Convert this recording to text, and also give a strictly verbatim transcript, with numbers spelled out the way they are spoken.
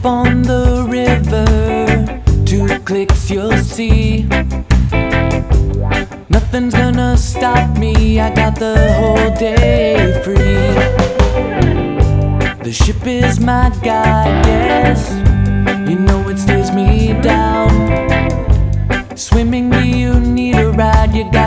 on the river, two clicks you'll see. Nothing's gonna stop me, I got the whole day free. The ship is my guide, yes, you know it steers me down. Swimming, do you need a ride? You got